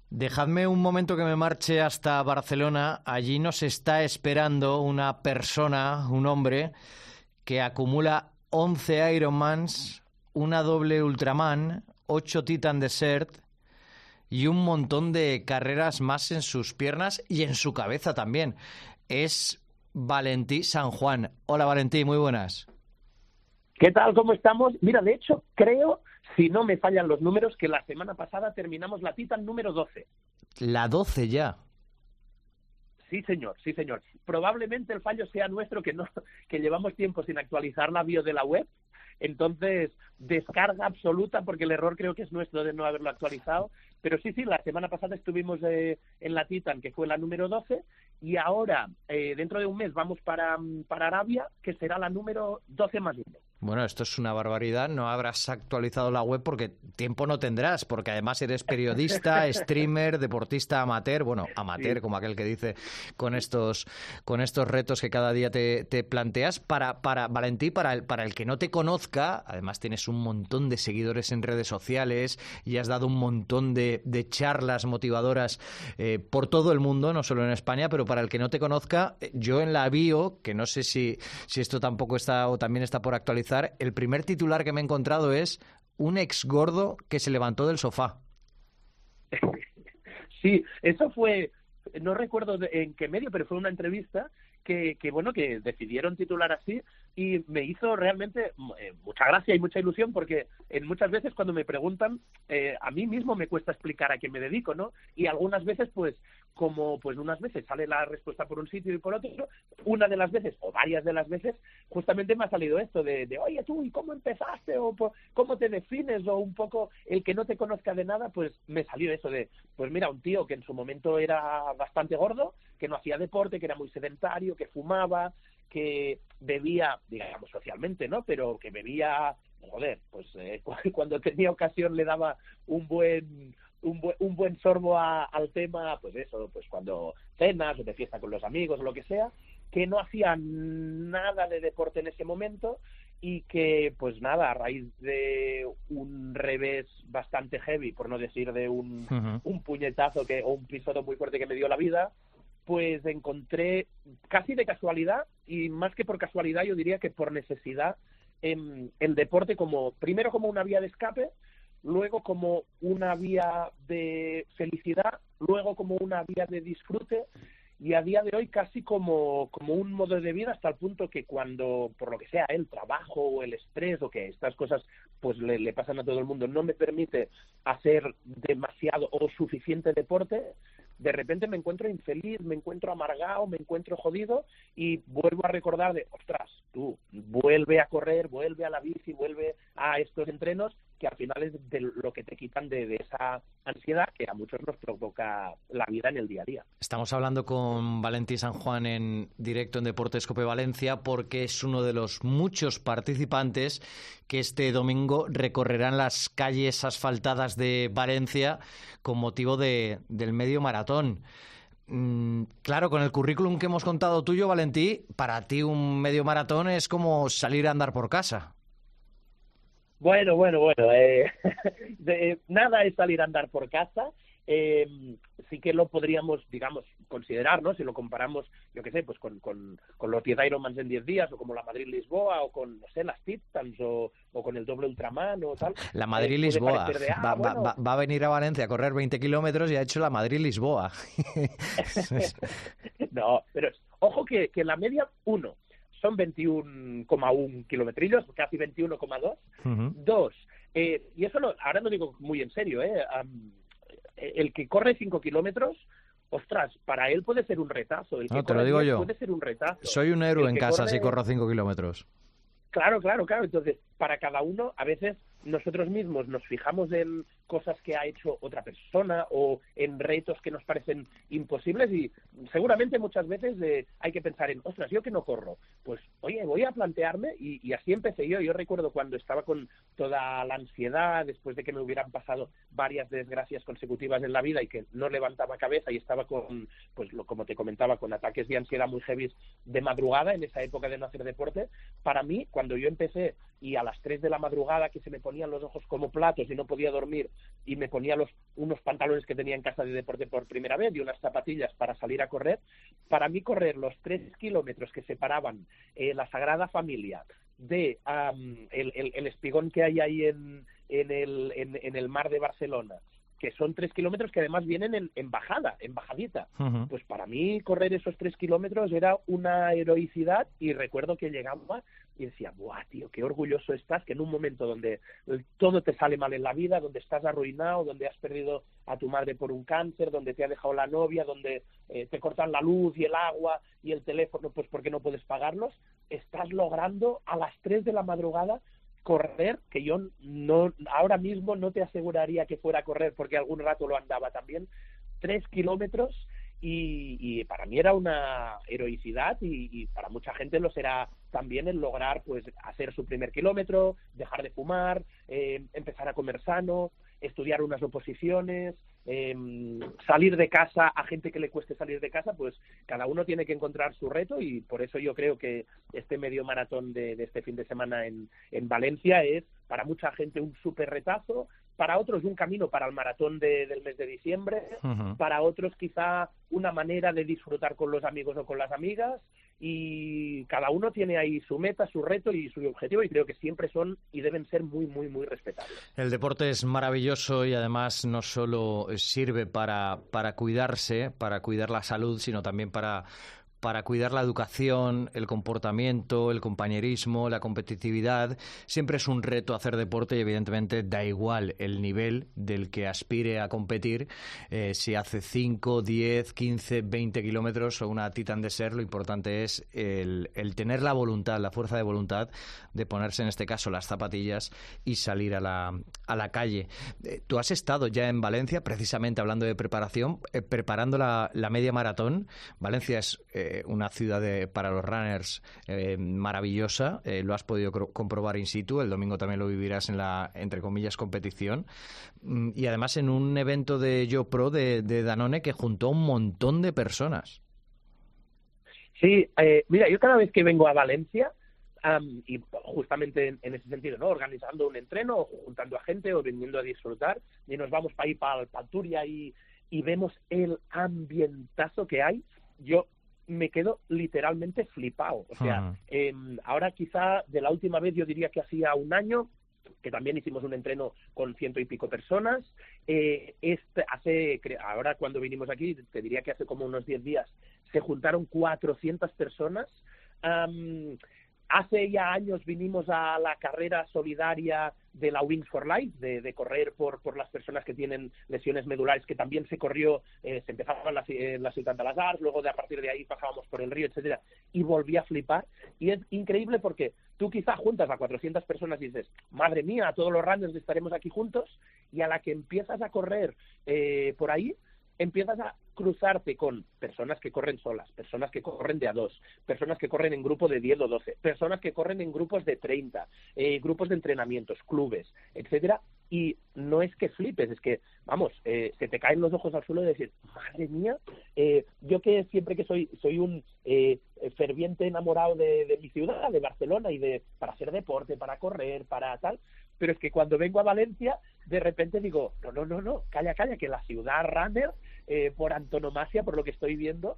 Dejadme un momento que me marche hasta Barcelona. Allí nos está esperando una persona, un hombre, que acumula 11 Ironmans, una doble Ultraman, 8 Titan Desert y un montón de carreras más en sus piernas y en su cabeza también. Es Valentí San Juan. Hola Valentí, muy buenas. ¿Qué tal? ¿Cómo estamos? Mira, de hecho, creo, si no me fallan los números, que la semana pasada terminamos la Titan número 12. La 12 ya. Sí, señor, sí, señor. Probablemente el fallo sea nuestro, que llevamos tiempo sin actualizar la bio de la web. Entonces, descarga absoluta, porque el error creo que es nuestro de no haberlo actualizado. Pero sí, la semana pasada estuvimos en la Titan, que fue la número 12, y ahora, dentro de un mes, vamos para Arabia, que será la número 12 más 1. Bueno, esto es una barbaridad. No habrás actualizado la web porque tiempo no tendrás, porque además eres periodista, streamer, deportista amateur, bueno, amateur sí, como aquel que dice, con estos retos que cada día te planteas. Para Valentí, para el que no te conozca, además tienes un montón de seguidores en redes sociales y has dado un montón de charlas motivadoras por todo el mundo, no solo en España, pero para el que no te conozca, yo en la bio, que no sé si esto tampoco está o también está por actualizar, el primer titular que me he encontrado es un ex gordo que se levantó del sofá. Sí, eso fue, no recuerdo en qué medio, pero fue una entrevista que decidieron titular así y me hizo realmente mucha gracia y mucha ilusión porque muchas veces cuando me preguntan, a mí mismo me cuesta explicar a qué me dedico, ¿no? Y algunas veces, unas veces sale la respuesta por un sitio y por otro, una de las veces, o varias de las veces, justamente me ha salido esto de oye, tú, ¿y cómo empezaste? O ¿cómo te defines? O un poco el que no te conozca de nada, pues me salió eso de, pues mira, un tío que en su momento era bastante gordo, que no hacía deporte, que era muy sedentario, que fumaba, que bebía, digamos socialmente, ¿no? Pero que bebía, cuando tenía ocasión le daba un buen sorbo al tema, pues eso, pues cuando cenas o de fiesta con los amigos o lo que sea, que no hacía nada de deporte en ese momento y que, pues nada, a raíz de un revés bastante heavy, por no decir de un puñetazo o un pisotón muy fuerte que me dio la vida, pues encontré casi de casualidad, y más que por casualidad yo diría que por necesidad, el deporte primero como una vía de escape, luego como una vía de felicidad, luego como una vía de disfrute y a día de hoy casi como un modo de vida, hasta el punto que cuando, por lo que sea, el trabajo o el estrés o que estas cosas pues le pasan a todo el mundo, no me permite hacer demasiado o suficiente deporte, de repente me encuentro infeliz, me encuentro amargado, me encuentro jodido y vuelvo a recordar ostras, tú, vuelve a correr, vuelve a la bici, vuelve a estos entrenos que al final es de lo que te quitan de esa ansiedad que a muchos nos provoca la vida en el día a día. Estamos hablando con Valentí San Juan en directo en Deportes Cope Valencia porque es uno de los muchos participantes que este domingo recorrerán las calles asfaltadas de Valencia con motivo del medio maratón. Claro, con el currículum que hemos contado tuyo, Valentí, para ti un medio maratón es como salir a andar por casa. Bueno, nada es salir a andar por casa. Sí que lo podríamos, digamos, considerar, ¿no? Si lo comparamos, yo qué sé, pues con los 10 Ironmans en 10 días, o como la Madrid-Lisboa, o con, no sé, las Titans, o con el doble Ultraman, o tal. La Madrid-Lisboa. Va a venir a Valencia a correr 20 kilómetros y ha hecho la Madrid-Lisboa. No, pero ojo que la media, son 21,1 kilometrillos, casi 21,2. Dos, y eso ahora lo digo muy en serio, el que corre 5 kilómetros, ostras, para él puede ser un retazo. El que no, te lo digo yo. Puede ser un retazo. Soy un héroe en casa si corro 5 kilómetros. Claro. Entonces, para cada uno, a veces nosotros mismos nos fijamos en cosas que ha hecho otra persona o en retos que nos parecen imposibles y seguramente muchas veces hay que pensar en, ostras, yo que no corro, pues oye, voy a plantearme y así empecé yo. Yo recuerdo cuando estaba con toda la ansiedad después de que me hubieran pasado varias desgracias consecutivas en la vida y que no levantaba cabeza y estaba con, pues como te comentaba, con ataques de ansiedad muy heavy de madrugada en esa época de no hacer deporte. Para mí, cuando yo empecé y a las 3 de la madrugada que se me ponían los ojos como platos y no podía dormir y me ponía unos pantalones que tenía en casa de deporte por primera vez y unas zapatillas para salir a correr, para mí correr los 3 kilómetros que separaban la Sagrada Familia de el espigón que hay ahí en el mar de Barcelona, que son 3 kilómetros que además vienen en bajadita. Uh-huh. Pues para mí correr esos 3 kilómetros era una heroicidad, y recuerdo que llegaba y decía, ¡buah, tío, qué orgulloso estás! Que en un momento donde todo te sale mal en la vida, donde estás arruinado, donde has perdido a tu madre por un cáncer, donde te ha dejado la novia, donde te cortan la luz y el agua y el teléfono, pues porque no puedes pagarlos, estás logrando a las 3 de la madrugada correr, que yo no ahora mismo no te aseguraría que fuera a correr porque algún rato lo andaba también, 3 kilómetros, y para mí era una heroicidad, y para mucha gente lo será también el lograr pues hacer su primer kilómetro, dejar de fumar, empezar a comer sano, estudiar unas oposiciones, salir de casa a gente que le cueste salir de casa. Pues cada uno tiene que encontrar su reto, y por eso yo creo que este medio maratón de este fin de semana en Valencia es para mucha gente un súper retazo, para otros un camino para el maratón del mes de diciembre, Uh-huh. para otros quizá una manera de disfrutar con los amigos o con las amigas, y cada uno tiene ahí su meta, su reto y su objetivo, y creo que siempre son y deben ser muy, muy, muy respetables. El deporte es maravilloso y además no solo sirve para cuidarse, para cuidar la salud, sino también para cuidar la educación, el comportamiento, el compañerismo, la competitividad. Siempre es un reto hacer deporte y evidentemente da igual el nivel del que aspire a competir, si hace 5, 10, 15, 20 kilómetros o una Titan Desert. Lo importante es el tener la voluntad, la fuerza de voluntad de ponerse en este caso las zapatillas y salir a la calle. Tú has estado ya en Valencia, precisamente hablando de preparación, preparando la media maratón. Valencia es una ciudad para los runners maravillosa, lo has podido comprobar in situ, el domingo también lo vivirás en la, entre comillas, competición, y además en un evento de YoPro de Danone que juntó un montón de personas. Sí, mira, yo cada vez que vengo a Valencia, y justamente en ese sentido, ¿no?, organizando un entreno, o juntando a gente, o viniendo a disfrutar, y nos vamos para ir para Turia y vemos el ambientazo que hay, yo me quedo literalmente flipado. O sea, ahora quizá de la última vez yo diría que hacía un año, que también hicimos un entreno con 100 y pico personas. Ahora cuando vinimos aquí, te diría que hace como unos 10 días, se juntaron 400 personas. Hace ya años vinimos a la carrera solidaria de la Wings for Life, de correr por las personas que tienen lesiones medulares, que también se corrió, se empezaba en la Ciutat de las Arts, luego a partir de ahí pasábamos por el río, etcétera, y volví a flipar. Y es increíble porque tú quizá juntas a 400 personas y dices, madre mía, a todos los runners estaremos aquí juntos, y a la que empiezas a correr por ahí, empiezas a cruzarte con personas que corren solas, personas que corren de a dos, personas que corren en grupo de 10 o 12, personas que corren en grupos de 30, grupos de entrenamientos, clubes, etcétera, y no es que flipes, es que, vamos, se te caen los ojos al suelo de decir, madre mía, yo que siempre que soy un ferviente enamorado de mi ciudad, de Barcelona, y para hacer deporte, para correr, para tal, pero es que cuando vengo a Valencia, de repente digo, no, calla, que la ciudad runner, por antonomasia, por lo que estoy viendo,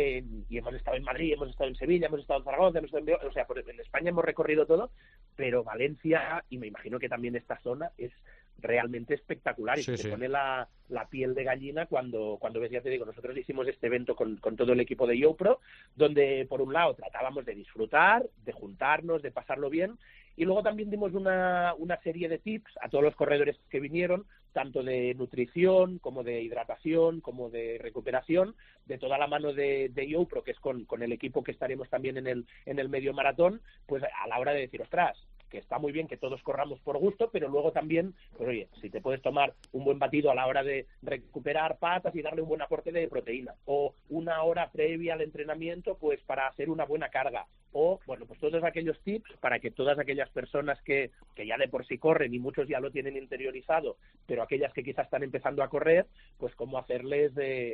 y hemos estado en Madrid, hemos estado en Sevilla, hemos estado en Zaragoza, hemos estado en España hemos recorrido todo, pero Valencia, y me imagino que también esta zona, es realmente espectacular, y Sí, se pone la piel de gallina cuando ves. Ya te digo, nosotros hicimos este evento con todo el equipo de YoPro, donde por un lado tratábamos de disfrutar, de juntarnos, de pasarlo bien, y luego también dimos una serie de tips a todos los corredores que vinieron, tanto de nutrición, como de hidratación, como de recuperación, de toda la mano de YoPro, que es con el equipo que estaremos también en el medio maratón, pues a la hora de decir, ostras, que está muy bien que todos corramos por gusto, pero luego también, pues oye, si te puedes tomar un buen batido a la hora de recuperar patas y darle un buen aporte de proteína, o una hora previa al entrenamiento, pues para hacer una buena carga, o, bueno, pues todos aquellos tips para que todas aquellas personas que ya de por sí corren, y muchos ya lo tienen interiorizado, pero aquellas que quizás están empezando a correr, pues cómo hacerles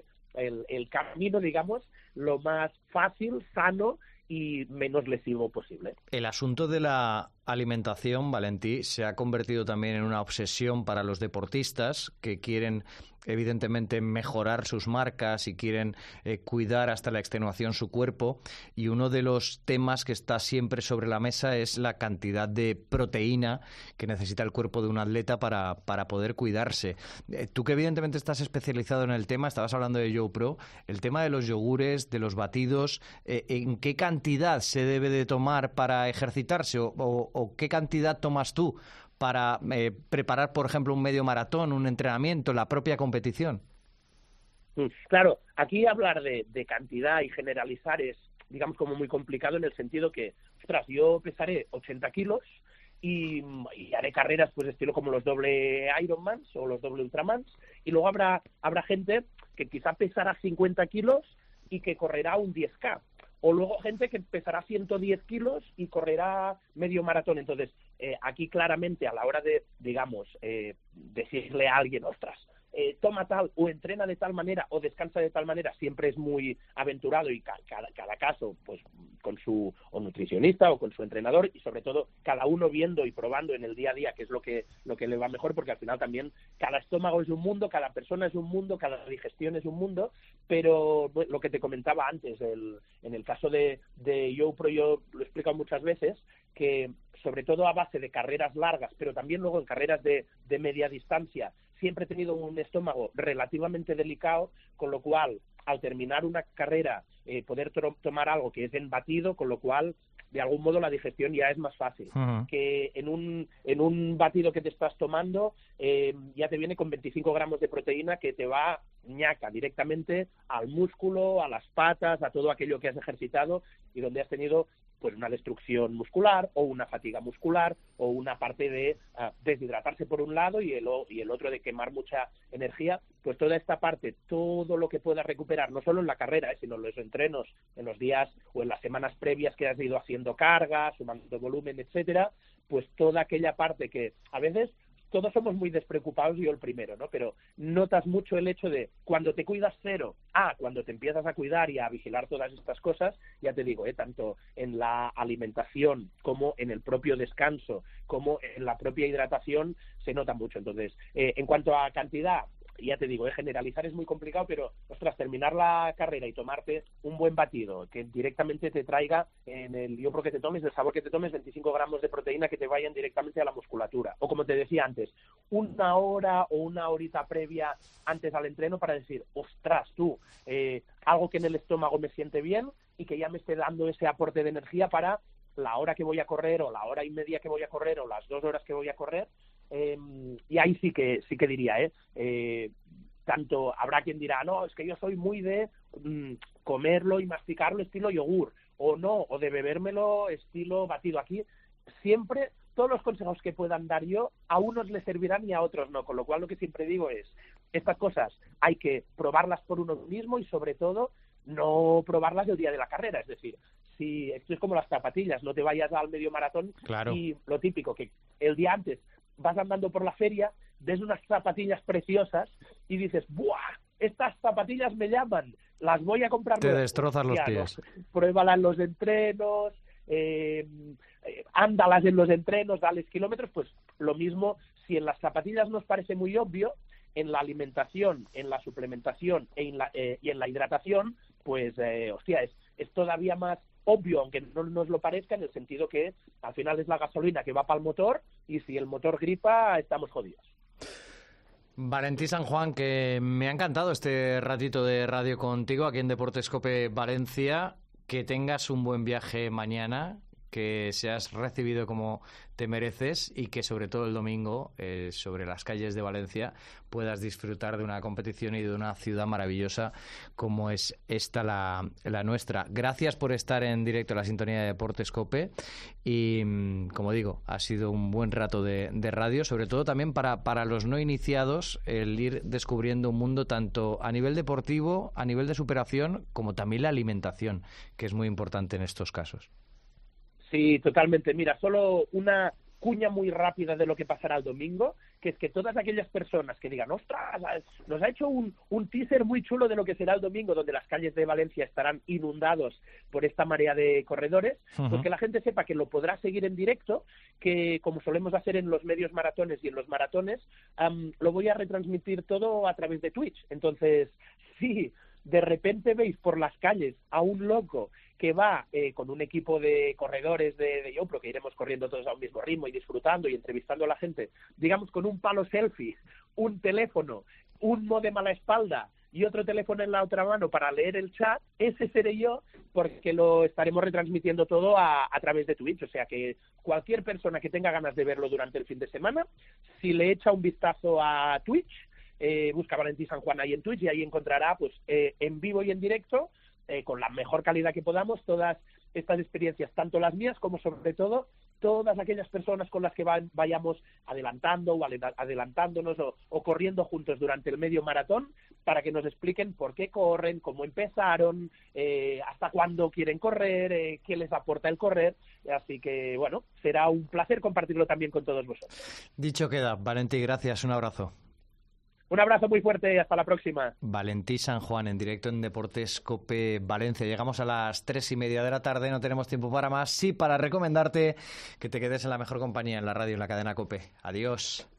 el camino, digamos, lo más fácil, sano y menos lesivo posible. El asunto de la alimentación, Valentí, se ha convertido también en una obsesión para los deportistas que quieren evidentemente mejorar sus marcas y quieren cuidar hasta la extenuación su cuerpo, y uno de los temas que está siempre sobre la mesa es la cantidad de proteína que necesita el cuerpo de un atleta para poder cuidarse. Tú que evidentemente estás especializado en el tema, estabas hablando de YoPro, el tema de los yogures, de los batidos, ¿en qué cantidad se debe de tomar para ejercitarse o qué cantidad tomas tú para preparar, por ejemplo, un medio maratón, un entrenamiento, la propia competición? Claro, aquí hablar de cantidad y generalizar es, digamos, como muy complicado en el sentido que, ostras, yo pesaré 80 kilos y haré carreras pues estilo como los doble Ironmans o los doble Ultramans, y luego habrá gente que quizá pesará 50 kilos y que correrá un 10K. O luego gente que pesará 110 kilos y correrá medio maratón. Entonces, aquí claramente a la hora de, digamos, decirle a alguien, ostras, toma tal o entrena de tal manera o descansa de tal manera, siempre es muy aventurado, y cada caso pues con su o nutricionista o con su entrenador, y sobre todo cada uno viendo y probando en el día a día qué es lo que le va mejor, porque al final también cada estómago es un mundo, cada persona es un mundo, cada digestión es un mundo. Pero bueno, lo que te comentaba antes, en el caso de YoPro, yo lo he explicado muchas veces, que sobre todo a base de carreras largas, pero también luego en carreras de media distancia, siempre he tenido un estómago relativamente delicado, con lo cual, al terminar una carrera, poder tomar algo que es en batido, con lo cual, de algún modo, la digestión ya es más fácil. Uh-huh. Que en un batido que te estás tomando, ya te viene con 25 gramos de proteína que te va ñaca directamente al músculo, a las patas, a todo aquello que has ejercitado y donde has tenido pues una destrucción muscular o una fatiga muscular o una parte de deshidratarse por un lado y el otro de quemar mucha energía. Pues toda esta parte, todo lo que puedas recuperar, no solo en la carrera, sino en los entrenos, en los días o en las semanas previas que has ido haciendo cargas, sumando volumen, etcétera, pues toda aquella parte que a veces todos somos muy despreocupados, yo el primero, ¿no? Pero notas mucho el hecho de cuando te cuidas cero, cuando te empiezas a cuidar y a vigilar todas estas cosas, ya te digo, tanto en la alimentación como en el propio descanso, como en la propia hidratación, se nota mucho. Entonces, en cuanto a cantidad, ya te digo, generalizar es muy complicado, pero, ostras, terminar la carrera y tomarte un buen batido que directamente te traiga en el YoPro que te tomes, el sabor que te tomes, 25 gramos de proteína que te vayan directamente a la musculatura. O como te decía antes, una hora o una horita previa antes al entreno para decir, ostras, tú, algo que en el estómago me siente bien y que ya me esté dando ese aporte de energía para la hora que voy a correr o la hora y media que voy a correr o las 2 horas que voy a correr. Y ahí sí que diría, tanto habrá quien dirá, no, es que yo soy muy de comerlo y masticarlo estilo yogur, o no, o de bebérmelo estilo batido. Aquí siempre todos los consejos que puedan dar yo a unos les servirán y a otros no, con lo cual lo que siempre digo es, estas cosas hay que probarlas por uno mismo y sobre todo no probarlas el día de la carrera. Es decir, si esto es como las zapatillas, no te vayas al medio maratón. Claro. Y lo típico, que el día antes vas andando por la feria, ves unas zapatillas preciosas y dices, ¡buah! Estas zapatillas me llaman, las voy a comprar. Te destrozas los pies. Pruébalas en los entrenos, ándalas en los entrenos, dales kilómetros. Pues lo mismo, si en las zapatillas nos parece muy obvio, en la alimentación, en la suplementación y en la hidratación, pues, es todavía más obvio, aunque no nos lo parezca, en el sentido que al final es la gasolina que va para el motor y si el motor gripa, estamos jodidos. Valentí San Juan, que me ha encantado este ratito de radio contigo aquí en Deportes COPE Valencia. Que tengas un buen viaje mañana, que seas recibido como te mereces y que sobre todo el domingo, sobre las calles de Valencia, puedas disfrutar de una competición y de una ciudad maravillosa como es esta la nuestra. Gracias por estar en directo a la sintonía de Deportes COPE y, como digo, ha sido un buen rato de radio, sobre todo también para los no iniciados, el ir descubriendo un mundo tanto a nivel deportivo, a nivel de superación, como también la alimentación, que es muy importante en estos casos. Sí, totalmente. Mira, solo una cuña muy rápida de lo que pasará el domingo, que es que todas aquellas personas que digan, ostras, nos ha hecho un teaser muy chulo de lo que será el domingo, donde las calles de Valencia estarán inundados por esta marea de corredores, pues que la gente sepa que lo podrá seguir en directo, que como solemos hacer en los medios maratones y en los maratones, lo voy a retransmitir todo a través de Twitch. Entonces, sí, de repente veis por las calles a un loco que va con un equipo de corredores de Yopro, que iremos corriendo todos a un mismo ritmo y disfrutando y entrevistando a la gente, digamos con un palo selfie, un teléfono, un módem a la espalda y otro teléfono en la otra mano para leer el chat, ese seré yo, porque lo estaremos retransmitiendo todo a través de Twitch. O sea que cualquier persona que tenga ganas de verlo durante el fin de semana, si le echa un vistazo a Twitch, busca Valentí San Juan ahí en Twitch y ahí encontrará pues en vivo y en directo, con la mejor calidad que podamos, todas estas experiencias, tanto las mías como sobre todo todas aquellas personas con las que vayamos adelantando o adelantándonos o corriendo juntos durante el medio maratón, para que nos expliquen por qué corren, cómo empezaron, hasta cuándo quieren correr, qué les aporta el correr. Así que, bueno, será un placer compartirlo también con todos vosotros. Dicho queda. Valentí, gracias. Un abrazo. Un abrazo muy fuerte, hasta la próxima. Valentí San Juan, en directo en Deportes COPE Valencia. Llegamos a las 3:30 de la tarde, no tenemos tiempo para más, sí para recomendarte que te quedes en la mejor compañía, en la radio, en la cadena COPE. Adiós.